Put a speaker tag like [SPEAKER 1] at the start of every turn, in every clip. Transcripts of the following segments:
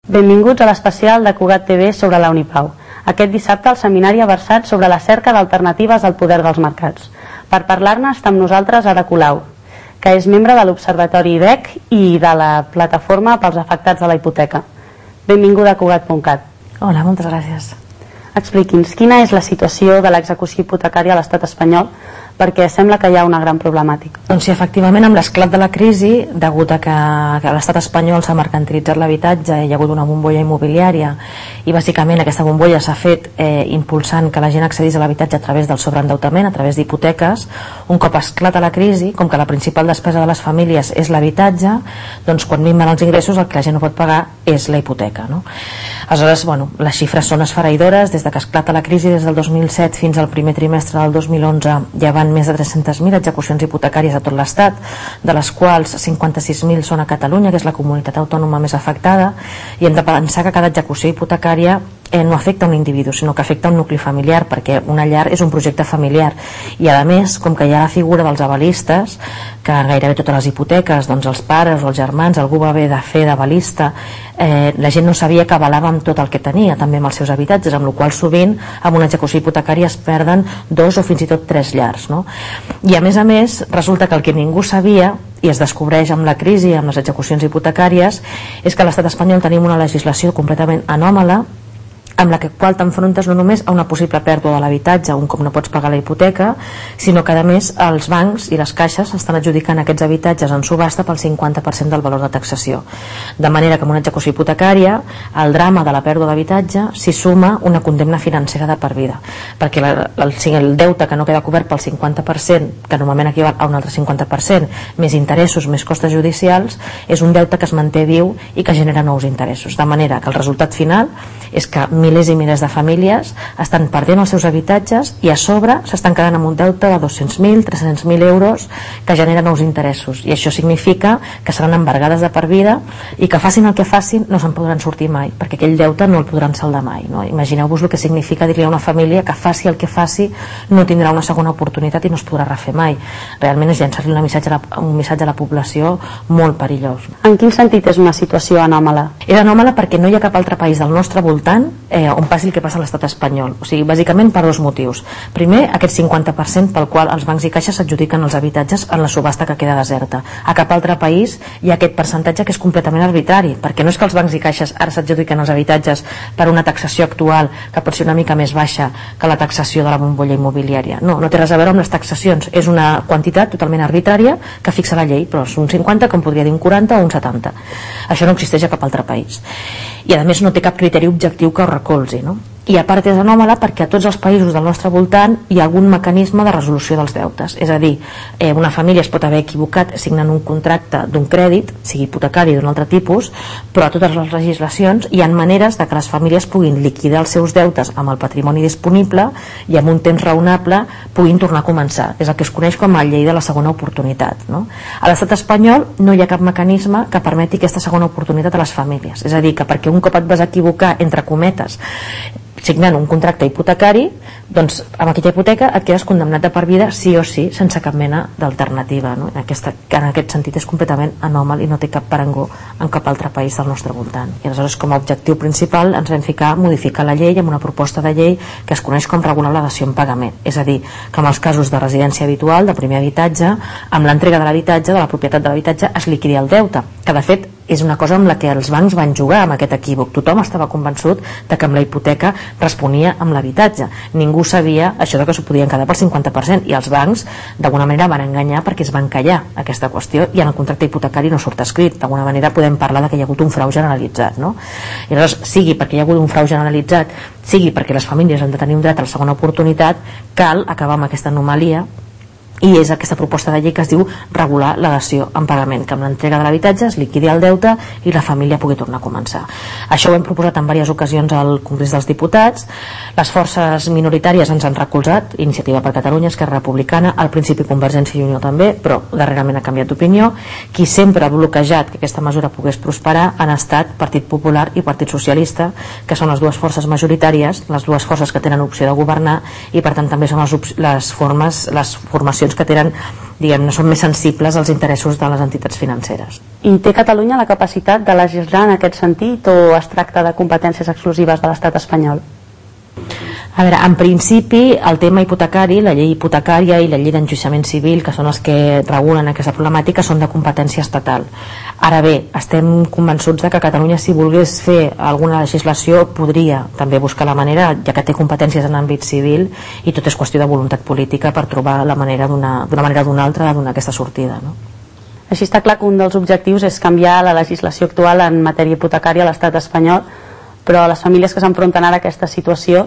[SPEAKER 1] Benvinguts a l'especial de Cugat TV sobre la Unipau. Aquest dissabte el seminari ha versat sobre la cerca d'alternatives al poder dels mercats. Per parlar-ne està amb nosaltres Ada Colau, que és membre de l'Observatori IDEC i de la Plataforma pels Afectats de la Hipoteca. Benvinguda a Cugat.cat.
[SPEAKER 2] Hola, moltes gràcies.
[SPEAKER 1] Expliqui'ns, quina és la situació de l'execució hipotecària a l'estat espanyol, perquè sembla que hi ha una gran problemàtica.
[SPEAKER 2] Doncs sí, efectivament, amb l'esclat de la crisi, degut a que l'estat espanyol s'ha mercantilitzat l'habitatge, hi ha hagut una bombolla immobiliària i bàsicament aquesta bombolla s'ha fet impulsant que la gent accedís a l'habitatge a través del sobreendeutament, a través d'hipoteques. Un cop esclata la crisi, com que la principal despesa de les famílies és l'habitatge, doncs quan minven els ingressos el que la gent no pot pagar és la hipoteca, no? Aleshores, les xifres són esfereïdores. Des de que esclata la crisi, des del 2007 fins al primer trimestre del 2011, ja van més de 300.000 execucions hipotecàries a tot l'estat, de les quals 56.000 són a Catalunya, que és la comunitat autònoma més afectada, i hem de pensar que cada execució hipotecària no afecta un individu, sinó que afecta un nucli familiar, perquè una llar és un projecte familiar. I a més, com que hi ha la figura dels avalistes, que gairebé totes les hipoteques, doncs els pares o els germans, algú va haver de fer d'avalista, la gent no sabia que avalava amb tot el que tenia, també amb els seus habitatges, amb la qual cosa sovint amb una execució hipotecària es perden 2 o fins i tot 3 llars, no? I a més, resulta que el que ningú sabia, i es descobreix amb la crisi, amb les execucions hipotecàries, és que a l'estat espanyol tenim una legislació completament anòmala, amb la qual t'enfrontes no només a una possible pèrdua de l'habitatge un cop no pots pagar la hipoteca, sinó que a més els bancs i les caixes estan adjudicant aquests habitatges en subhasta pel 50% del valor de taxació. De manera que en una execució hipotecària el drama de la pèrdua d'habitatge s'hi suma una condemna financera de per vida, perquè el deute que no queda cobert pel 50%, que normalment equival a un altre 50%, més interessos, més costes judicials, és un deute que es manté viu i que genera nous interessos. De manera que el resultat final és que milers i milers de famílies estan perdent els seus habitatges i a sobre s'estan quedant amb un deute de 200.000, 300.000 euros que genera nous interessos, i això significa que seran embargades de per vida i que facin el que facin no se'n podran sortir mai, perquè aquell deute no el podran saldar mai, no? Imagineu-vos el que significa dir-li a una família que faci el que faci no tindrà una segona oportunitat i no es podrà refer mai. Realment és llançar-li un missatge a la població molt perillós.
[SPEAKER 1] En quin sentit és una situació anòmala?
[SPEAKER 2] És anòmala perquè no hi ha cap altre país del nostre voltant on passi el que passa a l'estat espanyol. O sigui, bàsicament per 2 motius. Primer, aquest 50% pel qual els bancs i caixes s'adjudiquen els habitatges en la subhasta que queda deserta. A cap altre país hi ha aquest percentatge que és completament arbitrari, perquè no és que els bancs i caixes ara s'adjudiquen els habitatges per una taxació actual que pot ser una mica més baixa que la taxació de la bombolla immobiliària. No té res a veure amb les taxacions. És una quantitat totalment arbitrària que fixa la llei, però és un 50, com podria dir un 40 o un 70. Això no existeix a cap altre país. I a més no té cap criteri objectiu que ho recolzi, no? I a part és anòmala perquè a tots els països del nostre voltant hi ha algun mecanisme de resolució dels deutes. És a dir, una família es pot haver equivocat signant un contracte d'un crèdit, sigui hipotecari d'un altre tipus, però a totes les legislacions hi ha maneres de que les famílies puguin liquidar els seus deutes amb el patrimoni disponible i amb un temps raonable puguin tornar a començar. És el que es coneix com a llei de la segona oportunitat, no? A l'estat espanyol no hi ha cap mecanisme que permeti aquesta segona oportunitat a les famílies. És a dir, que perquè un cop et vas equivocar, entre cometes, signant un contracte hipotecari, doncs amb aquella hipoteca et quedes condemnat de per vida sí o sí, sense cap mena d'alternativa, no? En aquest sentit és completament anòmal i no té cap parangó en cap altre país del nostre voltant. I aleshores, com a objectiu principal, ens vam ficar a modificar la llei amb una proposta de llei que es coneix com regular la dació en pagament. És a dir, que en els casos de residència habitual, de primer habitatge, amb l'entrega de l'habitatge, de la propietat de l'habitatge, es liquidi el deute, que de fet és una cosa amb la que els bancs van jugar amb aquest equívoc. Tothom estava convençut de que amb la hipoteca responia amb l'habitatge. Ningú sabia això de que s'ho podien quedar pel 50%, i els bancs d'alguna manera van enganyar perquè es van callar aquesta qüestió, i en el contracte hipotecari no surt escrit. D'alguna manera podem parlar de que hi ha hagut un frau generalitzat, no? I llavors, sigui perquè hi ha hagut un frau generalitzat, sigui perquè les famílies han de tenir un dret a la segona oportunitat, cal acabar amb aquesta anomalia, i és aquesta proposta de llei que es diu regular la dació en pagament, que amb l'entrega de l'habitatge es liquidi el deute i la família pugui tornar a començar. Això ho hem proposat en diverses ocasions al Congrés dels Diputats. Les forces minoritàries ens han recolzat, Iniciativa per Catalunya, Esquerra Republicana, al principi Convergència i Unió també, però darrerament ha canviat d'opinió. Qui sempre ha bloquejat que aquesta mesura pogués prosperar han estat Partit Popular i Partit Socialista, que són les dues forces majoritàries, les dues forces que tenen opció de governar, i per tant també són les formacions situacions que tenen, diguem-ne, són més sensibles als interessos de les entitats financeres.
[SPEAKER 1] I té Catalunya la capacitat de legislar en aquest sentit o es tracta de competències exclusives de l'estat espanyol?
[SPEAKER 2] A veure, en principi, el tema hipotecari, la llei hipotecària i la llei d'enjudiciament civil, que són els que regulen aquesta problemàtica, són de competència estatal. Ara bé, estem convençuts de que Catalunya, si volgués fer alguna legislació, podria també buscar la manera, ja que té competències en àmbit civil, i tot és qüestió de voluntat política per trobar la manera d'una manera o d'una altra de donar aquesta sortida, no?
[SPEAKER 1] Així està clar que un dels objectius és canviar la legislació actual en matèria hipotecària a l'estat espanyol, però les famílies que s'enfronten ara a aquesta situació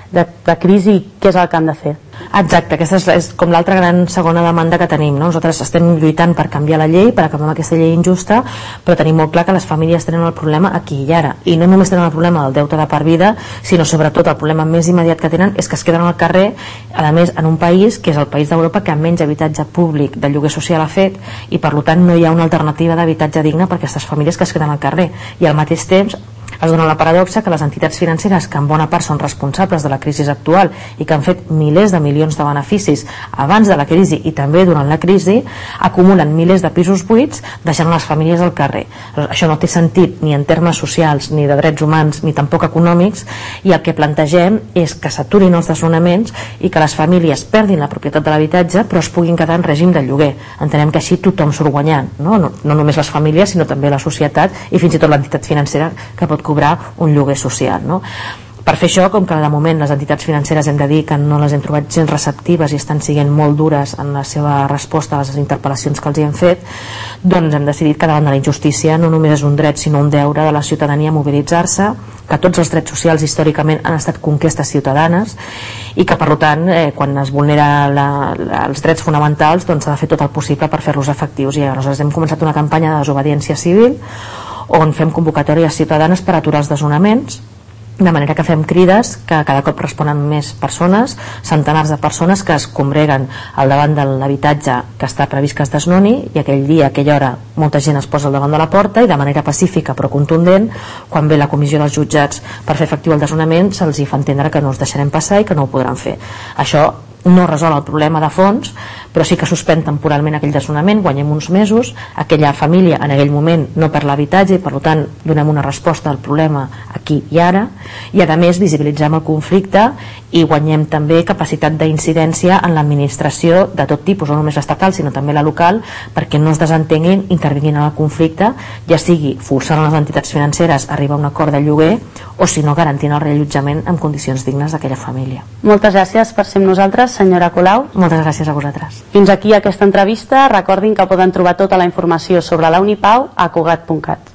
[SPEAKER 1] de crisi, què és el que han de fer?
[SPEAKER 2] Exacte, aquesta és com l'altra gran segona demanda que tenim, no? Nosaltres estem lluitant per canviar la llei, per acabar amb aquesta llei injusta, però tenim molt clar que les famílies tenen el problema aquí i ara, i no només tenen el problema del deute de per vida, sinó sobretot el problema més immediat que tenen és que es queden al carrer, a més en un país que és el país d'Europa que menys habitatge públic de lloguer social ha fet, i per tant no hi ha una alternativa d'habitatge digne per aquestes famílies que es queden al carrer, i al mateix temps es dona la paradoxa que les entitats financeres, que en bona part són responsables de la crisi actual i que han fet milers de milions de beneficis abans de la crisi i també durant la crisi, acumulen milers de pisos buits deixant les famílies al carrer. Això no té sentit ni en termes socials, ni de drets humans, ni tampoc econòmics, i el que plantegem és que s'aturin els desnonaments i que les famílies perdin la propietat de l'habitatge però es puguin quedar en règim de lloguer. Entenem que així tothom surt guanyant, no només les famílies sinó també la societat i fins i tot l'entitat financera que pot cobrar un lloguer social, no? Per fer això, com que de moment les entitats financeres hem de dir que no les hem trobat gens receptives i estan sent molt dures en la seva resposta a les interpel·lacions que els hi hem fet, doncs hem decidit que davant de la injustícia no només és un dret sinó un deure de la ciutadania mobilitzar-se, que tots els drets socials històricament han estat conquestes ciutadanes i que per tant quan es vulnera els drets fonamentals doncs s'ha de fer tot el possible per fer-los efectius, i aleshores hem començat una campanya de desobediència civil on fem convocatòries ciutadanes per aturar els desnonaments, de manera que fem crides que cada cop responen més persones, centenars de persones que es congreguen al davant de l'habitatge que està previst que es desnoni, i aquell dia, aquella hora, molta gent es posa al davant de la porta i de manera pacífica però contundent, quan ve la comissió dels jutjats per fer efectiu el desnonament, se'ls hi fa entendre que no els deixarem passar i que no ho podran fer. Això no resol el problema de fons, però sí que suspèn temporalment aquell desnonament, guanyem uns mesos, aquella família en aquell moment no perd l'habitatge i per tant donem una resposta al problema aquí i ara, i a més visibilitzem el conflicte i guanyem també capacitat d'incidència en l'administració de tot tipus, no només l'estatal sinó també la local, perquè no es desentenguin, intervinguin en el conflicte, ja sigui forçant les entitats financeres a arribar a un acord de lloguer o si no garantint el reallotjament en condicions dignes d'aquella família.
[SPEAKER 1] Moltes gràcies per ser amb nosaltres, senyora Colau.
[SPEAKER 2] Moltes gràcies a vosaltres.
[SPEAKER 1] Fins aquí aquesta entrevista. Recordin que poden trobar tota la informació sobre la Unipau a cugat.cat.